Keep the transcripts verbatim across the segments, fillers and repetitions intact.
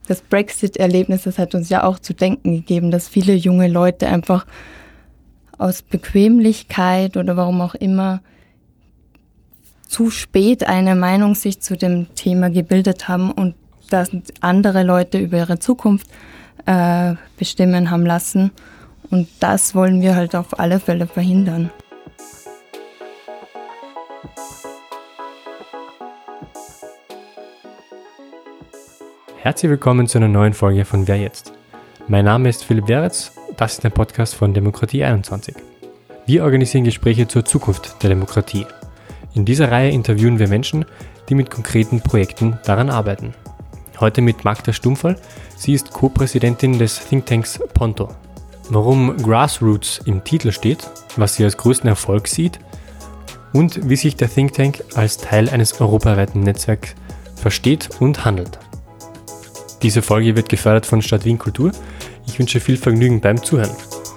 das Brexit-Erlebnis, das hat uns ja auch zu denken gegeben, dass viele junge Leute einfach aus Bequemlichkeit oder warum auch immer zu spät eine Meinung sich zu dem Thema gebildet haben und dass andere Leute über ihre Zukunft äh, bestimmen haben lassen. Und das wollen wir halt auf alle Fälle verhindern. Herzlich willkommen zu einer neuen Folge von Wer jetzt? Mein Name ist Philipp Weretz, das ist ein Podcast von Demokratie einundzwanzig. Wir organisieren Gespräche zur Zukunft der Demokratie. In dieser Reihe interviewen wir Menschen, die mit konkreten Projekten daran arbeiten. Heute mit Magda Stumpferl, sie ist Co-Präsidentin des Thinktanks Ponto. Warum Grassroots im Titel steht, was sie als größten Erfolg sieht und wie sich der Think Tank als Teil eines europaweiten Netzwerks versteht und handelt. Diese Folge wird gefördert von Stadt Wien Kultur. Ich wünsche viel Vergnügen beim Zuhören.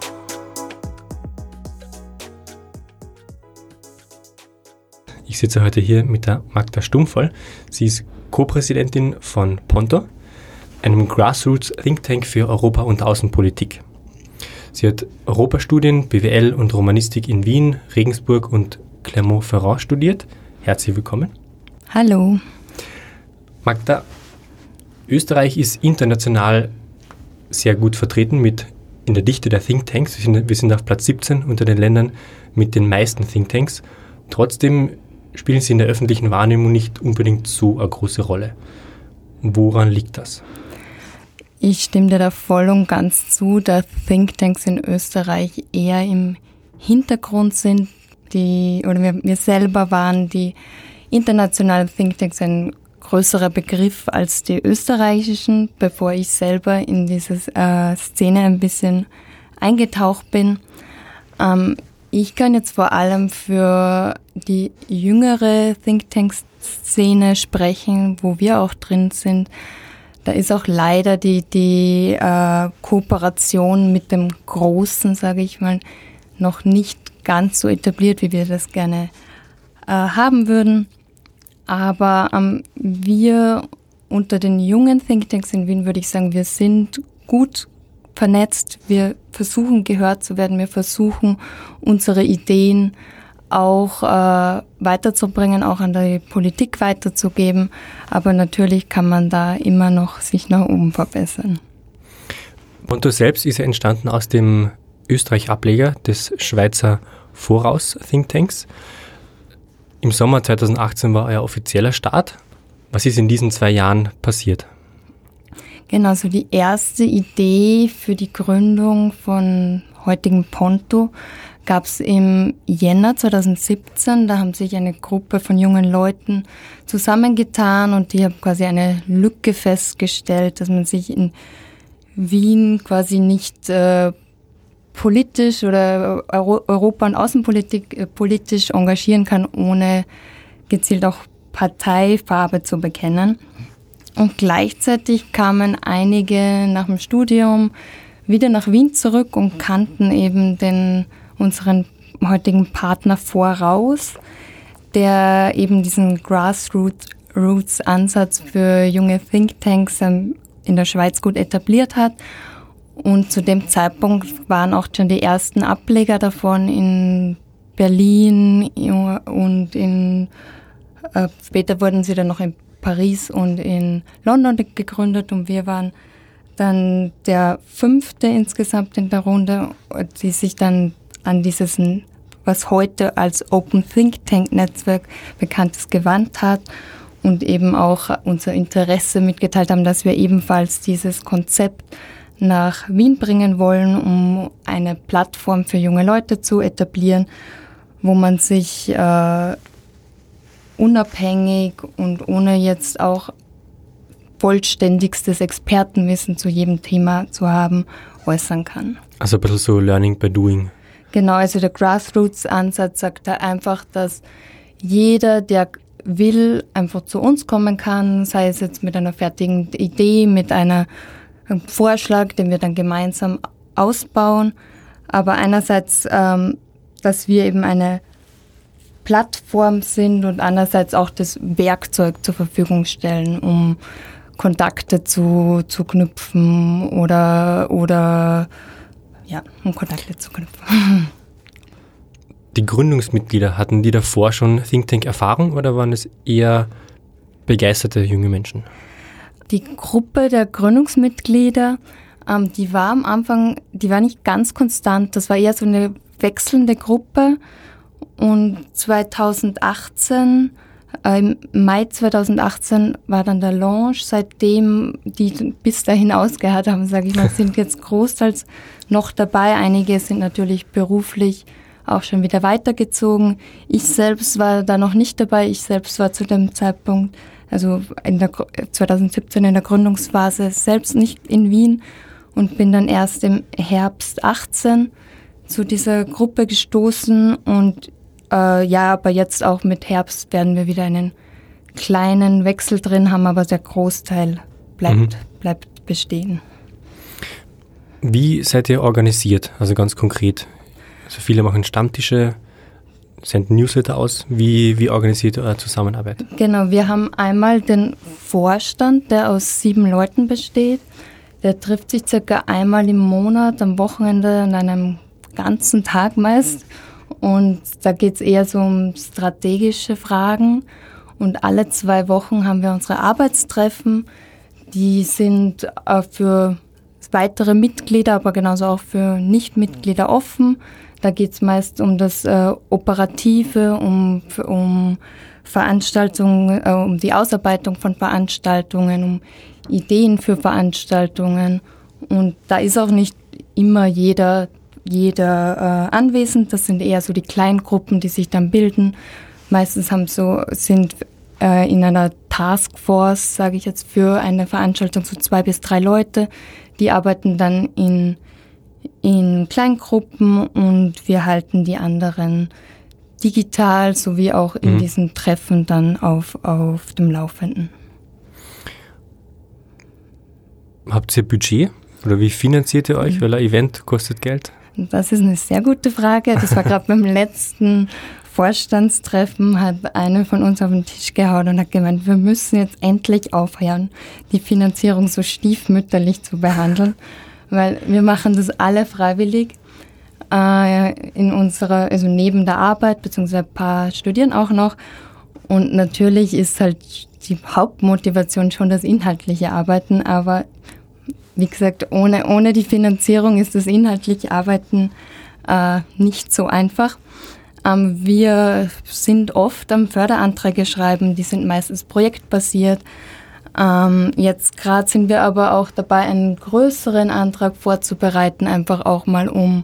Ich sitze heute hier mit der Magda Stumpferl. Sie ist Co-Präsidentin von Ponto, einem Grassroots Think Tank für Europa- und Außenpolitik. Sie hat Europastudien, B W L und Romanistik in Wien, Regensburg und Clermont-Ferrand studiert. Herzlich willkommen. Hallo. Magda, Österreich ist international sehr gut vertreten mit in der Dichte der Thinktanks. Wir sind, wir sind auf Platz siebzehn unter den Ländern mit den meisten Thinktanks. Trotzdem spielen sie in der öffentlichen Wahrnehmung nicht unbedingt so eine große Rolle. Woran liegt das? Ich stimme dir da voll und ganz zu, dass Thinktanks in Österreich eher im Hintergrund sind. Die, oder wir, wir selber waren die internationalen Thinktanks ein größerer Begriff als die österreichischen, bevor ich selber in diese äh, Szene ein bisschen eingetaucht bin. Ähm, ich kann jetzt vor allem für die jüngere Thinktank-Szene sprechen, wo wir auch drin sind. Da ist auch leider die, die äh, Kooperation mit dem Großen, sage ich mal, noch nicht ganz so etabliert, wie wir das gerne äh, haben würden. Aber ähm, wir unter den jungen Thinktanks in Wien, würde ich sagen, wir sind gut vernetzt. Wir versuchen gehört zu werden. Wir versuchen unsere Ideen auch äh, weiterzubringen, auch an die Politik weiterzugeben. Aber natürlich kann man da immer noch sich nach oben verbessern. Ponto selbst ist ja entstanden aus dem Österreich-Ableger des Schweizer Voraus-Thinktanks. Im Sommer zweitausendachtzehn war euer offizieller Start. Was ist in diesen zwei Jahren passiert? Genau, so die erste Idee für die Gründung von heutigen Ponto gab es im Jänner zweitausendsiebzehn. Da haben sich eine Gruppe von jungen Leuten zusammengetan und die haben quasi eine Lücke festgestellt, dass man sich in Wien quasi nicht äh, politisch oder Euro- Europa- und Außenpolitik äh, politisch engagieren kann, ohne gezielt auch Parteifarbe zu bekennen. Und gleichzeitig kamen einige nach dem Studium wieder nach Wien zurück und kannten eben den unseren heutigen Partner Voraus, der eben diesen Grassroots-Ansatz für junge Thinktanks ähm, in der Schweiz gut etabliert hat. Und zu dem Zeitpunkt waren auch schon die ersten Ableger davon in Berlin und in, äh, später wurden sie dann noch in Paris und in London gegründet und wir waren dann der fünfte insgesamt in der Runde, die sich dann an dieses, was heute als Open Think Tank Netzwerk bekannt ist, gewandt hat und eben auch unser Interesse mitgeteilt haben, dass wir ebenfalls dieses Konzept nach Wien bringen wollen, um eine Plattform für junge Leute zu etablieren, wo man sich äh, unabhängig und ohne jetzt auch vollständigstes Expertenwissen zu jedem Thema zu haben, äußern kann. Also ein bisschen so Learning by Doing. Genau, also der Grassroots-Ansatz sagt da einfach, dass jeder, der will, einfach zu uns kommen kann, sei es jetzt mit einer fertigen Idee, mit einer einem Vorschlag, den wir dann gemeinsam ausbauen. Aber einerseits, ähm, dass wir eben eine Plattform sind und andererseits auch das Werkzeug zur Verfügung stellen, um Kontakte zu, zu knüpfen oder, oder ja, um Kontakte zu knüpfen. Die Gründungsmitglieder, hatten die davor schon Think Tank-Erfahrung oder waren es eher begeisterte junge Menschen? Die Gruppe der Gründungsmitglieder, ähm, die war am Anfang, die war nicht ganz konstant. Das war eher so eine wechselnde Gruppe. Und zweitausendachtzehn, äh, im Mai zweitausendachtzehn war dann der Launch. Seitdem die bis dahin ausgehört haben, sage ich mal, sind jetzt großteils noch dabei. Einige sind natürlich beruflich auch schon wieder weitergezogen. Ich selbst war da noch nicht dabei. Ich selbst war zu dem Zeitpunkt, also in der zweitausendsiebzehn in der Gründungsphase, selbst nicht in Wien und bin dann erst im Herbst achtzehn zu dieser Gruppe gestoßen. Und äh, ja, aber jetzt auch mit Herbst werden wir wieder einen kleinen Wechsel drin haben, aber der Großteil bleibt, mhm. bleibt bestehen. Wie seid ihr organisiert, also ganz konkret? Also viele machen Stammtische, senden Newsletter aus. Wie, wie organisiert ihr eure Zusammenarbeit? Genau, wir haben einmal den Vorstand, der aus sieben Leuten besteht. Der trifft sich circa einmal im Monat, am Wochenende, an einem ganzen Tag meist. Und da geht es eher so um strategische Fragen. Und alle zwei Wochen haben wir unsere Arbeitstreffen. Die sind äh, für weitere Mitglieder, aber genauso auch für Nichtmitglieder offen. Da geht es meist um das äh, Operative, um, um Veranstaltungen, äh, um die Ausarbeitung von Veranstaltungen, um Ideen für Veranstaltungen. Und da ist auch nicht immer jeder, jeder äh, anwesend. Das sind eher so die Kleingruppen, die sich dann bilden. Meistens haben so, sind äh, in einer Taskforce, sage ich jetzt, für eine Veranstaltung so zwei bis drei Leute. Die arbeiten dann in in Kleingruppen und wir halten die anderen digital sowie auch in mhm. diesen Treffen dann auf, auf dem Laufenden. Habt ihr Budget oder wie finanziert ihr euch? Mhm. Weil ein Event kostet Geld? Das ist eine sehr gute Frage. Das war gerade beim letzten Vorstandstreffen, hat eine von uns auf den Tisch gehauen und hat gemeint, wir müssen jetzt endlich aufhören, die Finanzierung so stiefmütterlich zu behandeln. Weil wir machen das alle freiwillig äh, in unserer, also neben der Arbeit, beziehungsweise ein paar studieren auch noch. Und natürlich ist halt die Hauptmotivation schon das inhaltliche Arbeiten, aber wie gesagt, ohne, ohne die Finanzierung ist das inhaltliche Arbeiten äh, nicht so einfach. Ähm, wir sind oft am Förderanträge schreiben, die sind meistens projektbasiert. Ähm, jetzt gerade sind wir aber auch dabei, einen größeren Antrag vorzubereiten, einfach auch mal um,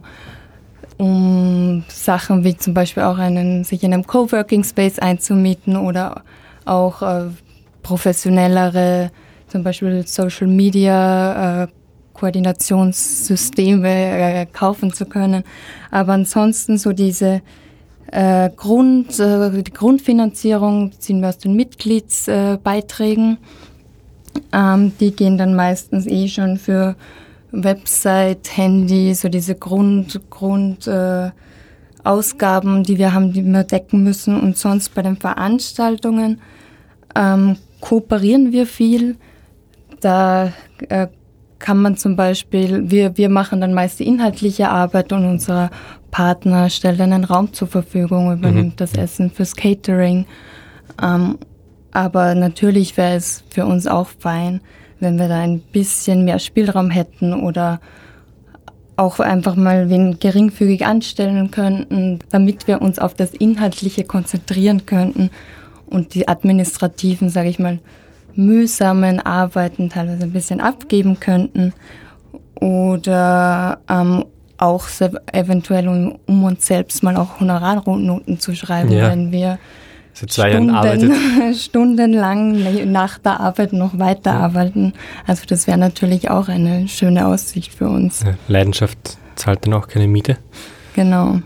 um Sachen wie zum Beispiel auch einen, sich in einem Coworking Space einzumieten oder auch äh, professionellere, zum Beispiel Social Media äh, Koordinationssysteme äh, kaufen zu können. Aber ansonsten so diese äh, Grund, äh, die Grundfinanzierung ziehen wir aus den Mitgliedsbeiträgen. Äh, Ähm, die gehen dann meistens eh schon für Website, Handy, so diese Grund, Grund äh, Ausgaben, die wir haben, die wir decken müssen. Und sonst bei den Veranstaltungen ähm, kooperieren wir viel. Da äh, kann man zum Beispiel, wir, wir machen dann meist die inhaltliche Arbeit und unser Partner stellt dann einen Raum zur Verfügung, übernimmt mhm. das Essen fürs Catering. Ähm, Aber natürlich wäre es für uns auch fein, wenn wir da ein bisschen mehr Spielraum hätten oder auch einfach mal wen geringfügig anstellen könnten, damit wir uns auf das Inhaltliche konzentrieren könnten und die administrativen, sage ich mal, mühsamen Arbeiten teilweise ein bisschen abgeben könnten oder ähm, auch eventuell, um, um uns selbst mal auch Honorarnoten zu schreiben, ja. wenn wir Seit zwei Jahren arbeitet. stundenlang nach der Arbeit noch weiterarbeiten. Also das wäre natürlich auch eine schöne Aussicht für uns. Ja, Leidenschaft zahlt dann auch keine Miete. Genau.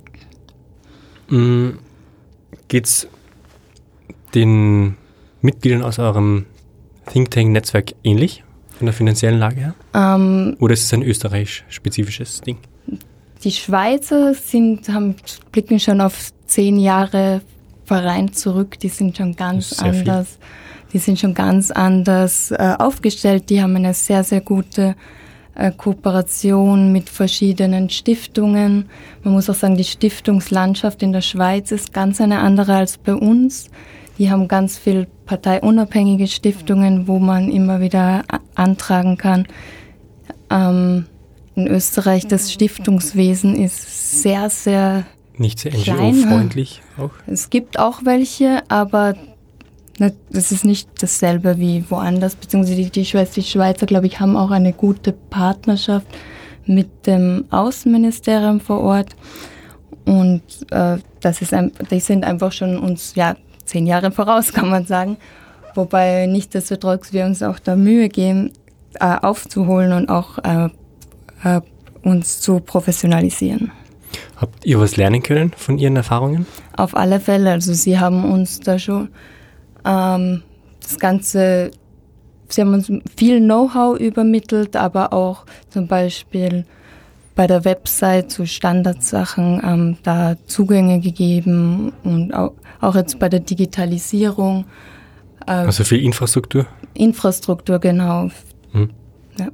Mhm. Geht's den Mitgliedern aus eurem Think Tank-Netzwerk ähnlich von der finanziellen Lage her? Ähm, Oder ist es ein österreichisch-spezifisches Ding? Die Schweizer sind, haben, blicken schon auf zehn Jahre Verein zurück, die sind schon ganz anders. Viel. die sind schon ganz anders äh, aufgestellt. Die haben eine sehr, sehr gute äh, Kooperation mit verschiedenen Stiftungen. Man muss auch sagen, die Stiftungslandschaft in der Schweiz ist ganz eine andere als bei uns. Die haben ganz viel parteiunabhängige Stiftungen, wo man immer wieder a- antragen kann. Ähm, in Österreich, das Stiftungswesen ist sehr, sehr Nicht sehr N G klein. O-freundlich auch? Es gibt auch welche, aber das ist nicht dasselbe wie woanders, beziehungsweise die, die, Schweiz, die Schweizer, glaube ich, haben auch eine gute Partnerschaft mit dem Außenministerium vor Ort. Und äh, das ist ein, die sind einfach schon uns ja zehn Jahre voraus, kann man sagen. Wobei nichtsdestotrotz wir uns auch da Mühe geben, äh, aufzuholen und auch äh, äh, uns zu professionalisieren. Habt ihr was lernen können von ihren Erfahrungen? Auf alle Fälle. Also sie haben uns da schon ähm, das Ganze, sie haben uns viel Know-how übermittelt, aber auch zum Beispiel bei der Website zu Standardsachen ähm, da Zugänge gegeben und auch, auch jetzt bei der Digitalisierung. Äh, Also viel Infrastruktur? Infrastruktur, genau. Hm. Ja.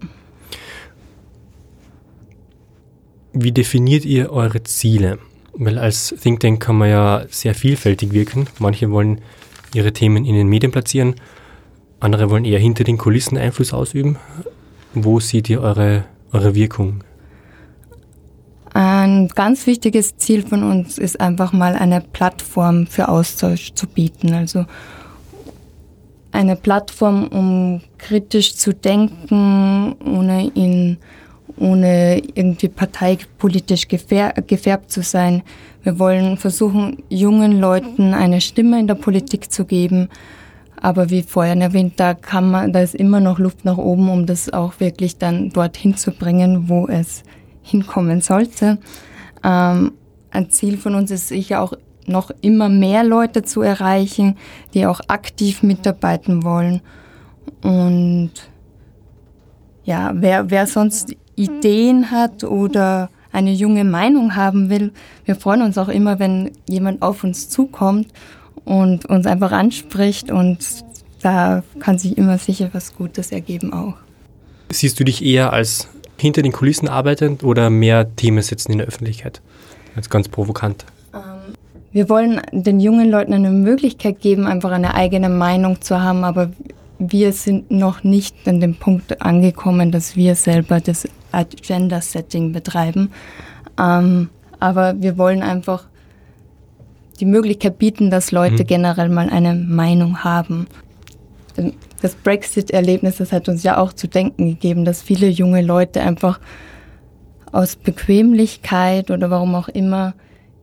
Wie definiert ihr eure Ziele? Weil als Think Tank kann man ja sehr vielfältig wirken. Manche wollen ihre Themen in den Medien platzieren, andere wollen eher hinter den Kulissen Einfluss ausüben. Wo seht ihr eure, eure Wirkung? Ein ganz wichtiges Ziel von uns ist einfach mal eine Plattform für Austausch zu bieten. Also eine Plattform, um kritisch zu denken, ohne in ohne irgendwie parteipolitisch gefär- gefärbt zu sein. Wir wollen versuchen, jungen Leuten eine Stimme in der Politik zu geben. Aber wie vorhin erwähnt, da kann man, da ist immer noch Luft nach oben, um das auch wirklich dann dorthin zu bringen, wo es hinkommen sollte. Ähm, ein Ziel von uns ist sicher auch, noch immer mehr Leute zu erreichen, die auch aktiv mitarbeiten wollen. Und ja, wer, wer sonst Ideen hat oder eine junge Meinung haben will, wir freuen uns auch immer, wenn jemand auf uns zukommt und uns einfach anspricht, und da kann sich immer sicher was Gutes ergeben auch. Siehst du dich eher als hinter den Kulissen arbeitend oder mehr Themen setzen in der Öffentlichkeit? Als ganz provokant. Wir wollen den jungen Leuten eine Möglichkeit geben, einfach eine eigene Meinung zu haben, aber wir sind noch nicht an dem Punkt angekommen, dass wir selber das Agenda-Setting betreiben. Ähm, aber wir wollen einfach die Möglichkeit bieten, dass Leute mhm. generell mal eine Meinung haben. Das Brexit-Erlebnis, das hat uns ja auch zu denken gegeben, dass viele junge Leute einfach aus Bequemlichkeit oder warum auch immer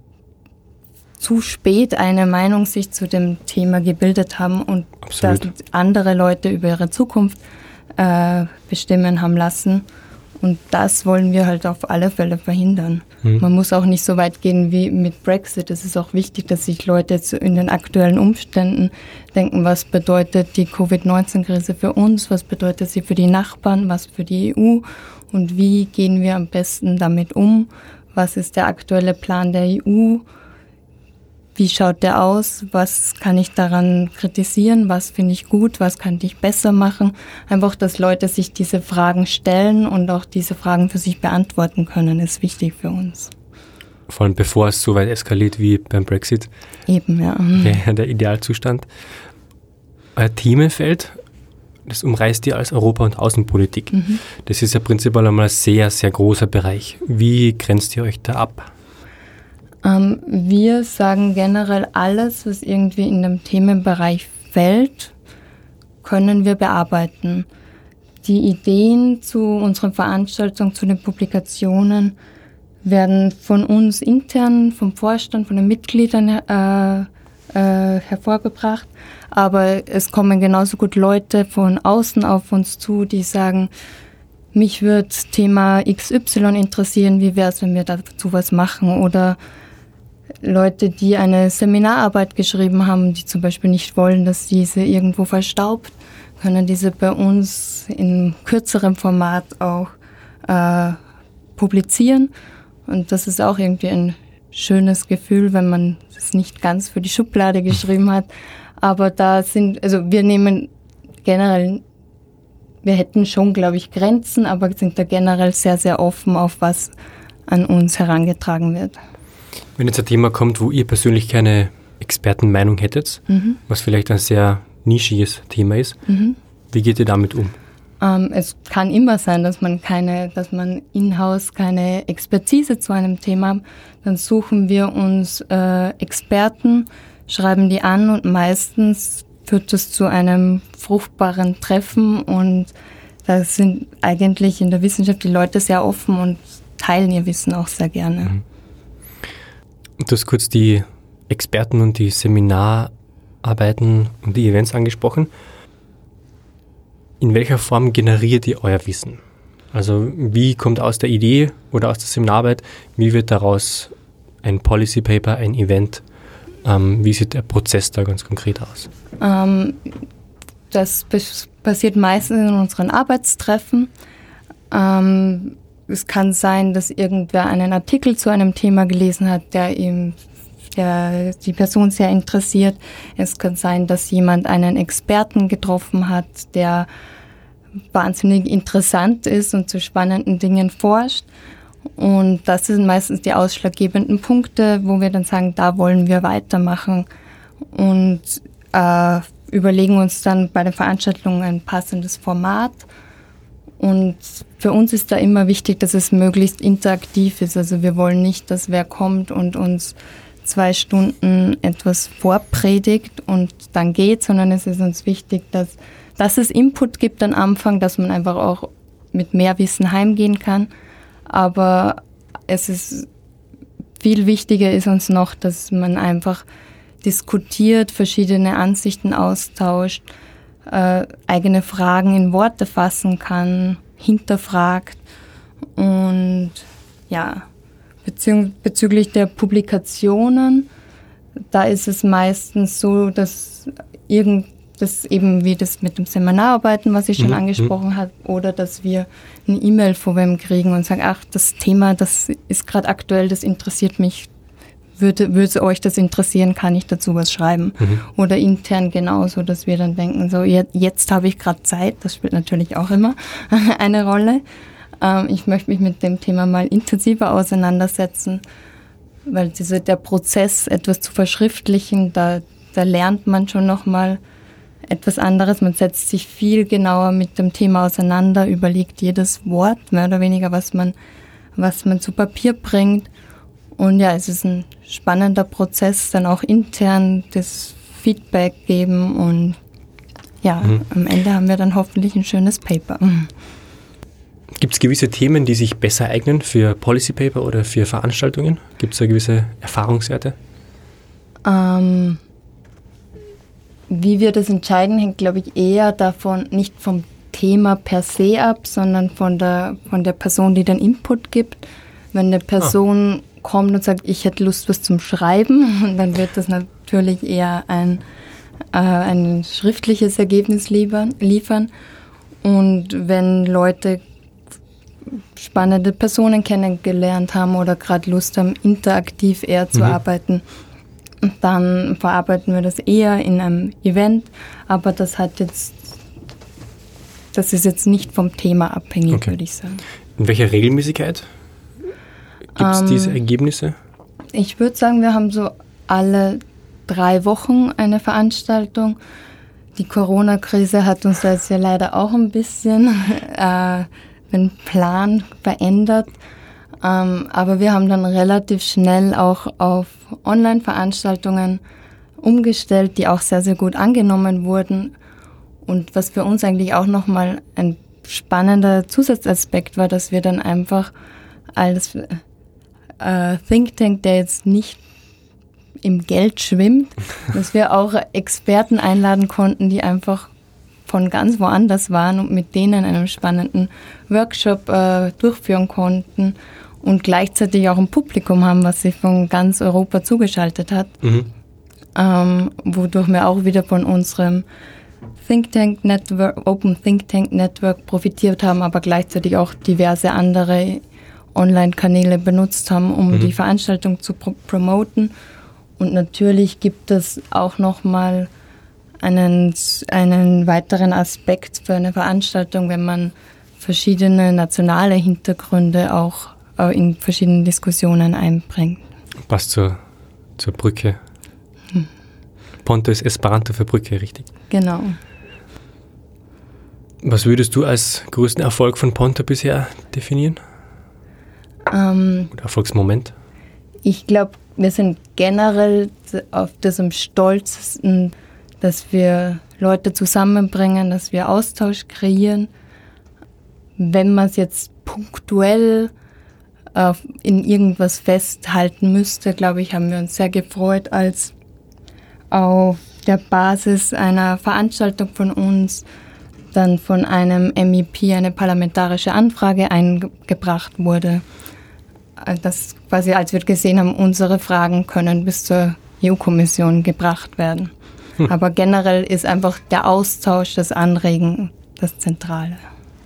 zu spät eine Meinung sich zu dem Thema gebildet haben und dass andere Leute über ihre Zukunft äh, bestimmen haben lassen. Und das wollen wir halt auf alle Fälle verhindern. Mhm. Man muss auch nicht so weit gehen wie mit Brexit. Es ist auch wichtig, dass sich Leute jetzt in den aktuellen Umständen denken, was bedeutet die Covid neunzehn Krise für uns, was bedeutet sie für die Nachbarn, was für die E U und wie gehen wir am besten damit um, was ist der aktuelle Plan der E U, wie schaut der aus, was kann ich daran kritisieren, was finde ich gut, was kann ich besser machen. Einfach, dass Leute sich diese Fragen stellen und auch diese Fragen für sich beantworten können, ist wichtig für uns. Vor allem bevor es so weit eskaliert wie beim Brexit. Eben, ja. Der, der Idealzustand. Euer Themenfeld, das umreißt ihr als Europa- und Außenpolitik. Mhm. Das ist ja prinzipiell einmal ein sehr, sehr großer Bereich. Wie grenzt ihr euch da ab? Ähm, wir sagen generell, alles, was irgendwie in dem Themenbereich fällt, können wir bearbeiten. Die Ideen zu unseren Veranstaltungen, zu den Publikationen werden von uns intern, vom Vorstand, von den Mitgliedern äh, äh, hervorgebracht. Aber es kommen genauso gut Leute von außen auf uns zu, die sagen, mich würde Thema X Y interessieren, wie wäre es, wenn wir dazu was machen? Oder Leute, die eine Seminararbeit geschrieben haben, die zum Beispiel nicht wollen, dass diese irgendwo verstaubt, können diese bei uns in kürzerem Format auch äh, publizieren. Und das ist auch irgendwie ein schönes Gefühl, wenn man es nicht ganz für die Schublade geschrieben hat, Aber da sind, also wir nehmen generell, wir hätten schon, glaube ich, Grenzen, aber sind da generell sehr, sehr offen, auf was an uns herangetragen wird. Wenn jetzt ein Thema kommt, wo ihr persönlich keine Expertenmeinung hättet, mhm. was vielleicht ein sehr nischiges Thema ist, mhm. wie geht ihr damit um? Ähm, es kann immer sein, dass man keine, dass man in-house keine Expertise zu einem Thema hat. Dann suchen wir uns äh, Experten, schreiben die an und meistens führt das zu einem fruchtbaren Treffen und da sind eigentlich in der Wissenschaft die Leute sehr offen und teilen ihr Wissen auch sehr gerne. Mhm. Du hast kurz die Experten und die Seminararbeiten und die Events angesprochen. In welcher Form generiert ihr euer Wissen? Also wie kommt aus der Idee oder aus der Seminararbeit, wie wird daraus ein Policy Paper, ein Event? Ähm, wie sieht der Prozess da ganz konkret aus? Ähm, das passiert meistens in unseren Arbeitstreffen. Ähm, es kann sein, dass irgendwer einen Artikel zu einem Thema gelesen hat, der ihm der die Person sehr interessiert. Es kann sein, dass jemand einen Experten getroffen hat, der wahnsinnig interessant ist und zu spannenden Dingen forscht. Und das sind meistens die ausschlaggebenden Punkte, wo wir dann sagen, da wollen wir weitermachen und äh, überlegen uns dann bei den Veranstaltungen ein passendes Format. Und für uns ist da immer wichtig, dass es möglichst interaktiv ist. Also wir wollen nicht, dass wer kommt und uns zwei Stunden etwas vorpredigt und dann geht, sondern es ist uns wichtig, dass, dass es Input gibt am Anfang, dass man einfach auch mit mehr Wissen heimgehen kann. Aber es ist viel wichtiger ist uns noch, dass man einfach diskutiert, verschiedene Ansichten austauscht, äh, eigene Fragen in Worte fassen kann, hinterfragt und ja, Bezü- bezüglich der Publikationen, da ist es meistens so, dass irgend das eben wie das mit dem Seminararbeiten, was ich schon mhm. angesprochen habe, oder dass wir eine E-Mail von wem kriegen und sagen, ach, das Thema, das ist gerade aktuell, das interessiert mich, würde, würde euch das interessieren, kann ich dazu was schreiben? Mhm. Oder intern genauso, dass wir dann denken, so jetzt, jetzt habe ich gerade Zeit, das spielt natürlich auch immer eine Rolle. Ähm, ich möchte mich mit dem Thema mal intensiver auseinandersetzen, weil diese, der Prozess, etwas zu verschriftlichen, da, da lernt man schon nochmal etwas anderes. Man setzt sich viel genauer mit dem Thema auseinander, überlegt jedes Wort, mehr oder weniger, was man, was man zu Papier bringt. Und ja, es ist ein spannender Prozess, dann auch intern das Feedback geben und ja, mhm. am Ende haben wir dann hoffentlich ein schönes Paper. Gibt es gewisse Themen, die sich besser eignen für Policy Paper oder für Veranstaltungen? Gibt es da gewisse Erfahrungswerte? Ähm, wie wir das entscheiden, hängt, glaube ich, eher davon, nicht vom Thema per se ab, sondern von der, von der Person, die den Input gibt. Wenn eine Person ah. kommt und sagt, ich hätte Lust, was zum Schreiben, dann wird das natürlich eher ein, äh, ein schriftliches Ergebnis liefern, liefern. Und wenn Leute spannende Personen kennengelernt haben oder gerade Lust haben, interaktiv eher zu mhm. arbeiten, dann verarbeiten wir das eher in einem Event, aber das hat jetzt, das ist jetzt nicht vom Thema abhängig, okay. würde ich sagen. In welcher Regelmäßigkeit gibt es ähm, diese Ergebnisse? Ich würde sagen, wir haben so alle drei Wochen eine Veranstaltung. Die Corona-Krise hat uns da jetzt ja leider auch ein bisschen äh, den Plan verändert. Ähm, aber wir haben dann relativ schnell auch auf Online-Veranstaltungen umgestellt, die auch sehr, sehr gut angenommen wurden. Und was für uns eigentlich auch nochmal ein spannender Zusatzaspekt war, dass wir dann einfach als äh, Think Tank, der jetzt nicht im Geld schwimmt, dass wir auch Experten einladen konnten, die einfach von ganz woanders waren und mit denen einen spannenden Workshop äh, durchführen konnten und gleichzeitig auch ein Publikum haben, was sich von ganz Europa zugeschaltet hat, mhm. ähm, wodurch wir auch wieder von unserem Think Tank Network, Open Think Tank Network profitiert haben, aber gleichzeitig auch diverse andere Online-Kanäle benutzt haben, um mhm. die Veranstaltung zu pro- promoten. Und natürlich gibt es auch nochmal einen, einen weiteren Aspekt für eine Veranstaltung, wenn man verschiedene nationale Hintergründe auch in verschiedenen Diskussionen einbringt. Passt zur, zur Brücke. Hm. Ponto ist Esperanto für Brücke, richtig? Genau. Was würdest du als größten Erfolg von Ponto bisher definieren? Ähm, Oder Erfolgsmoment? Ich glaube, wir sind generell auf das am stolzesten, dass wir Leute zusammenbringen, dass wir Austausch kreieren. Wenn man es jetzt punktuell äh, in irgendwas festhalten müsste, glaube ich, haben wir uns sehr gefreut, als auf der Basis einer Veranstaltung von uns dann von einem M E P eine parlamentarische Anfrage eingebracht wurde. Das quasi, als wir gesehen haben, unsere Fragen können bis zur E U-Kommission gebracht werden. Hm. Aber generell ist einfach der Austausch, das Anregen das Zentrale.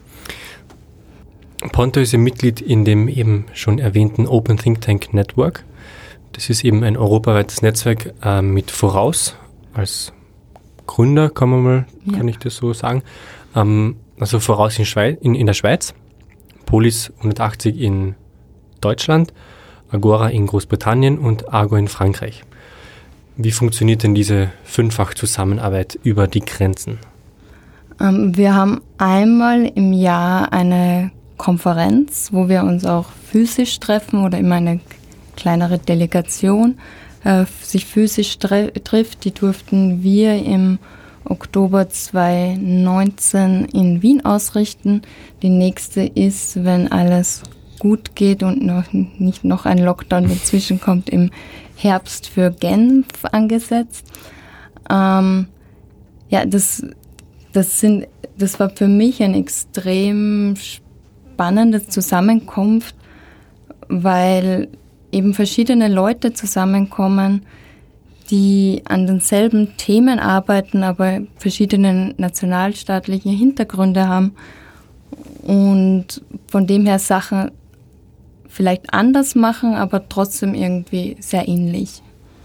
Ponto ist ein Mitglied in dem eben schon erwähnten Open Think Tank Network. Das ist eben ein europaweites Netzwerk äh, mit Voraus als Gründer, kann man mal, ja. kann ich das so sagen. Ähm, also Voraus in, Schweiz, in, in der Schweiz, Polis hundertachtzig in Deutschland, Agora in Großbritannien und Argo in Frankreich. Wie funktioniert denn diese Fünffach-Zusammenarbeit über die Grenzen? Ähm, wir haben einmal im Jahr eine Konferenz, wo wir uns auch physisch treffen oder immer eine kleinere Delegation äh, sich physisch tre- trifft. Die durften wir im Oktober zweitausendneunzehn in Wien ausrichten. Die nächste ist, wenn alles gut geht und noch nicht noch ein Lockdown dazwischen kommt, im Herbst für Genf angesetzt. Ähm, ja, das, das, sind, das war für mich eine extrem spannende Zusammenkunft, weil eben verschiedene Leute zusammenkommen, die an denselben Themen arbeiten, aber verschiedene nationalstaatliche Hintergründe haben und von dem her Sachen vielleicht anders machen, aber trotzdem irgendwie sehr ähnlich.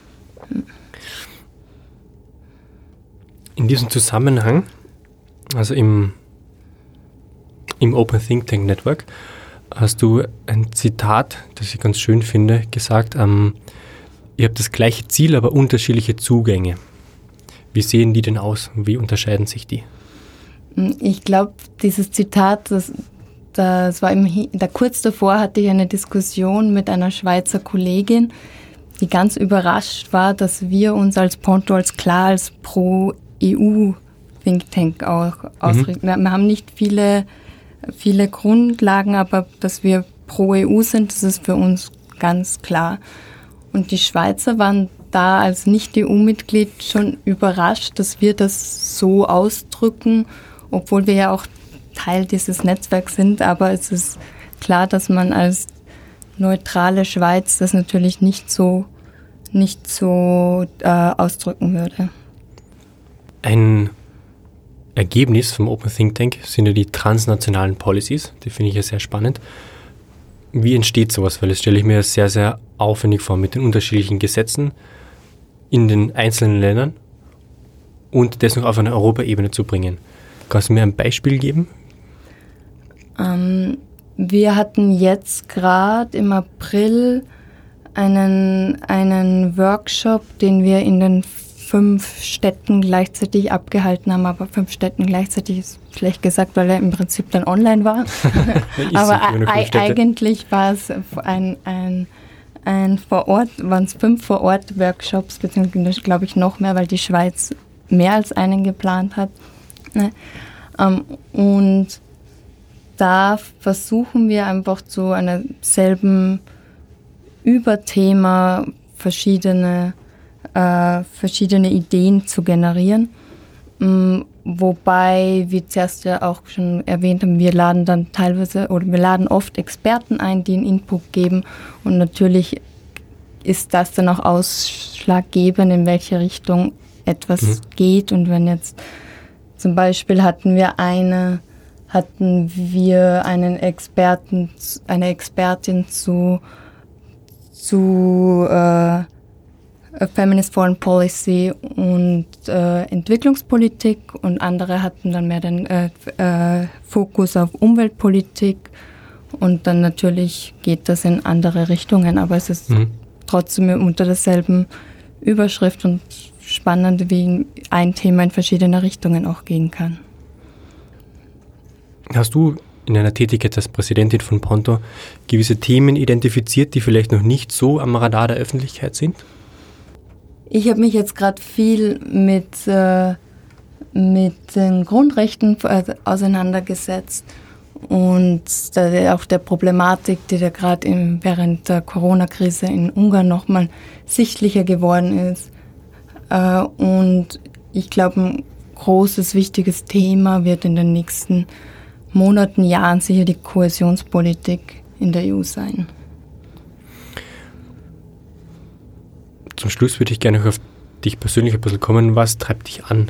In diesem Zusammenhang, also im, im Open Think Tank Network, hast du ein Zitat, das ich ganz schön finde, gesagt, ähm, ihr habt das gleiche Ziel, aber unterschiedliche Zugänge. Wie sehen die denn aus? Wie unterscheiden sich die? Ich glaube, dieses Zitat, das Das war im, da kurz davor hatte ich eine Diskussion mit einer Schweizer Kollegin, die ganz überrascht war, dass wir uns als Ponto als klar als Pro-E U-Think Tank auch ausrichten. Mhm. Wir, wir haben nicht viele, viele Grundlagen, aber dass wir Pro-E U sind, das ist für uns ganz klar. Und die Schweizer waren da als Nicht-E U-Mitglied schon überrascht, dass wir das so ausdrücken, obwohl wir ja auch Teil dieses Netzwerks sind, aber es ist klar, dass man als neutrale Schweiz das natürlich nicht so, nicht so äh, ausdrücken würde. Ein Ergebnis vom Open Think Tank sind ja die transnationalen Policies, die finde ich ja sehr spannend. Wie entsteht sowas? Weil das stelle ich mir sehr, sehr aufwendig vor mit den unterschiedlichen Gesetzen in den einzelnen Ländern und das noch auf eine Europaebene zu bringen. Kannst du mir ein Beispiel geben? Ähm, wir hatten jetzt gerade im April einen, einen Workshop, den wir in den fünf Städten gleichzeitig abgehalten haben, aber fünf Städten gleichzeitig ist schlecht gesagt, weil er im Prinzip dann online war. Aber e- eigentlich war es ein, ein, ein vor Ort, waren es fünf Vor-Ort-Workshops, beziehungsweise glaube ich noch mehr, weil die Schweiz mehr als einen geplant hat. Ne? Ähm, und da versuchen wir einfach zu einem selben Überthema verschiedene, äh, verschiedene Ideen zu generieren. Ähm, wobei, wie zuerst ja auch schon erwähnt haben, wir laden dann teilweise oder wir laden oft Experten ein, die einen Input geben. Und natürlich ist das dann auch ausschlaggebend, in welche Richtung etwas mhm. geht. Und wenn jetzt zum Beispiel hatten wir eine, hatten wir einen Experten, eine Expertin zu, zu äh, Feminist Foreign Policy und äh, Entwicklungspolitik, und andere hatten dann mehr den äh, äh, Fokus auf Umweltpolitik, und dann natürlich geht das in andere Richtungen, aber es ist mhm. trotzdem unter derselben Überschrift und spannend, wie ein Thema in verschiedene Richtungen auch gehen kann. Hast du in deiner Tätigkeit als Präsidentin von Ponto gewisse Themen identifiziert, die vielleicht noch nicht so am Radar der Öffentlichkeit sind? Ich habe mich jetzt gerade viel mit, äh, mit den Grundrechten äh, auseinandergesetzt und da, auch der Problematik, die da gerade während der Corona-Krise in Ungarn nochmal sichtlicher geworden ist. Äh, und ich glaube, ein großes, wichtiges Thema wird in den nächsten Monaten, Jahren sicher die Kohäsionspolitik in der E U sein. Zum Schluss würde ich gerne noch auf dich persönlich ein bisschen kommen. Was treibt dich an?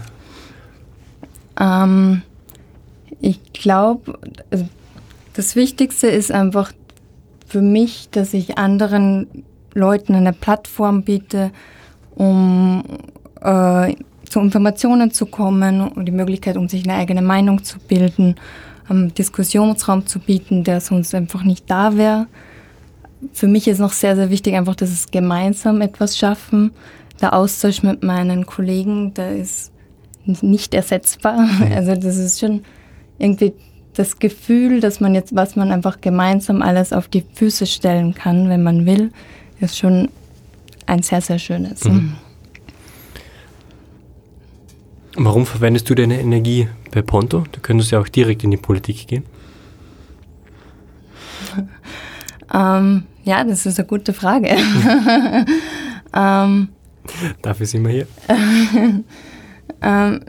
Ähm, ich glaube, das Wichtigste ist einfach für mich, dass ich anderen Leuten eine Plattform biete, um äh, zu Informationen zu kommen und die Möglichkeit, um sich eine eigene Meinung zu bilden, einen Diskussionsraum zu bieten, der sonst einfach nicht da wäre. Für mich ist noch sehr, sehr wichtig einfach, dass es gemeinsam etwas schaffen. Der Austausch mit meinen Kollegen, der ist nicht ersetzbar. Also das ist schon irgendwie das Gefühl, dass man jetzt, was man einfach gemeinsam alles auf die Füße stellen kann, wenn man will, ist schon ein sehr, sehr schönes. Mhm. Warum verwendest du deine Energie bei Ponto? Du könntest ja auch direkt in die Politik gehen. Ähm, ja, das ist eine gute Frage. ähm, Dafür sind wir hier. ähm,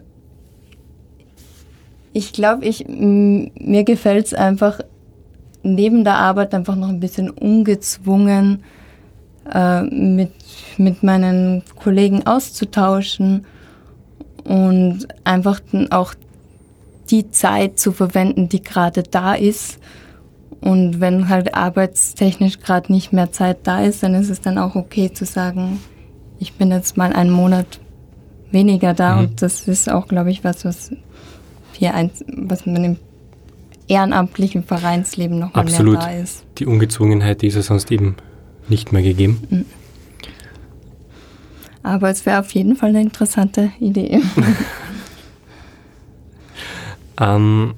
ich glaube, ich, m- mir gefällt es einfach, neben der Arbeit einfach noch ein bisschen ungezwungen äh, mit, mit meinen Kollegen auszutauschen und einfach auch die Zeit zu verwenden, die gerade da ist. Und wenn halt arbeitstechnisch gerade nicht mehr Zeit da ist, dann ist es dann auch okay zu sagen, ich bin jetzt mal einen Monat weniger da. Mhm. Und das ist auch, glaube ich, was, was hier ein, was man im ehrenamtlichen Vereinsleben noch mal mehr da ist. Die Ungezwungenheit, die ist ja sonst eben nicht mehr gegeben. Mhm. Aber es wäre auf jeden Fall eine interessante Idee. ähm,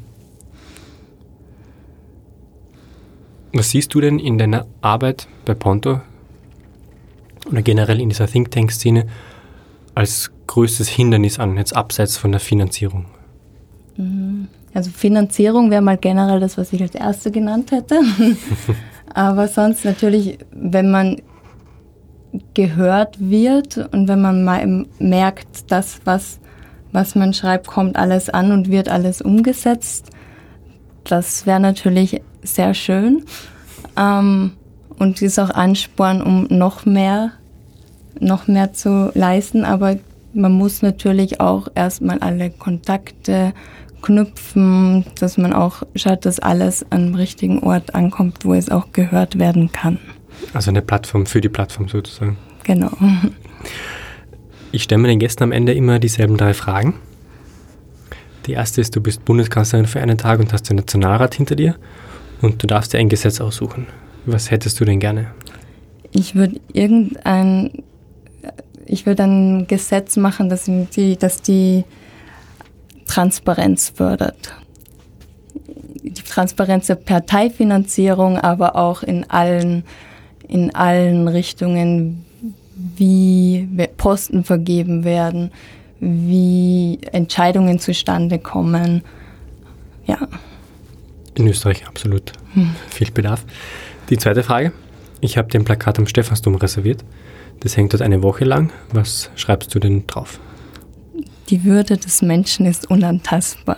was siehst du denn in deiner Arbeit bei Ponto oder generell in dieser Think Tank-Szene als größtes Hindernis an, jetzt abseits von der Finanzierung? Also Finanzierung wäre mal generell das, was ich als Erste genannt hätte. Aber sonst natürlich, wenn man gehört wird und wenn man mal merkt, dass was, was man schreibt, kommt alles an und wird alles umgesetzt, das wäre natürlich sehr schön. Ähm, und ist auch Ansporn, um noch mehr, noch mehr zu leisten. Aber man muss natürlich auch erstmal alle Kontakte knüpfen, dass man auch schaut, dass alles am richtigen Ort ankommt, wo es auch gehört werden kann. Also eine Plattform für die Plattform sozusagen. Genau. Ich stelle mir den Gästen am Ende immer dieselben drei Fragen. Die erste ist, du bist Bundeskanzlerin für einen Tag und hast den Nationalrat hinter dir und du darfst dir ein Gesetz aussuchen. Was hättest du denn gerne? Ich würde irgendein, ich würde ein Gesetz machen, das die, das die Transparenz fördert. Die Transparenz der Parteifinanzierung, aber auch in allen, in allen Richtungen, wie Posten vergeben werden, wie Entscheidungen zustande kommen. Ja. In Österreich absolut hm. viel Bedarf. Die zweite Frage. Ich habe dir ein Plakat am Stephansdom reserviert. Das hängt dort eine Woche lang. Was schreibst du denn drauf? Die Würde des Menschen ist unantastbar.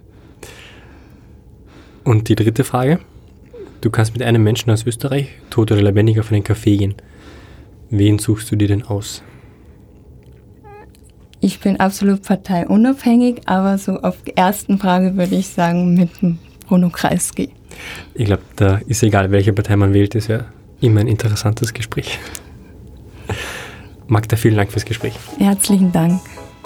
Und die dritte Frage. Du kannst mit einem Menschen aus Österreich, tot oder lebendig, auf einen Café gehen. Wen suchst du dir denn aus? Ich bin absolut parteiunabhängig, aber so auf die ersten Frage würde ich sagen mit Bruno Kreisky. Ich glaube, da ist egal, welche Partei man wählt, ist ja immer ein interessantes Gespräch. Magda, vielen Dank fürs Gespräch. Herzlichen Dank.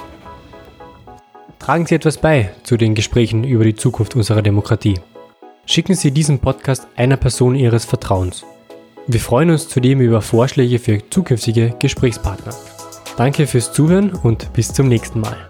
Tragen Sie etwas bei zu den Gesprächen über die Zukunft unserer Demokratie. Schicken Sie diesen Podcast einer Person Ihres Vertrauens. Wir freuen uns zudem über Vorschläge für zukünftige Gesprächspartner. Danke fürs Zuhören und bis zum nächsten Mal.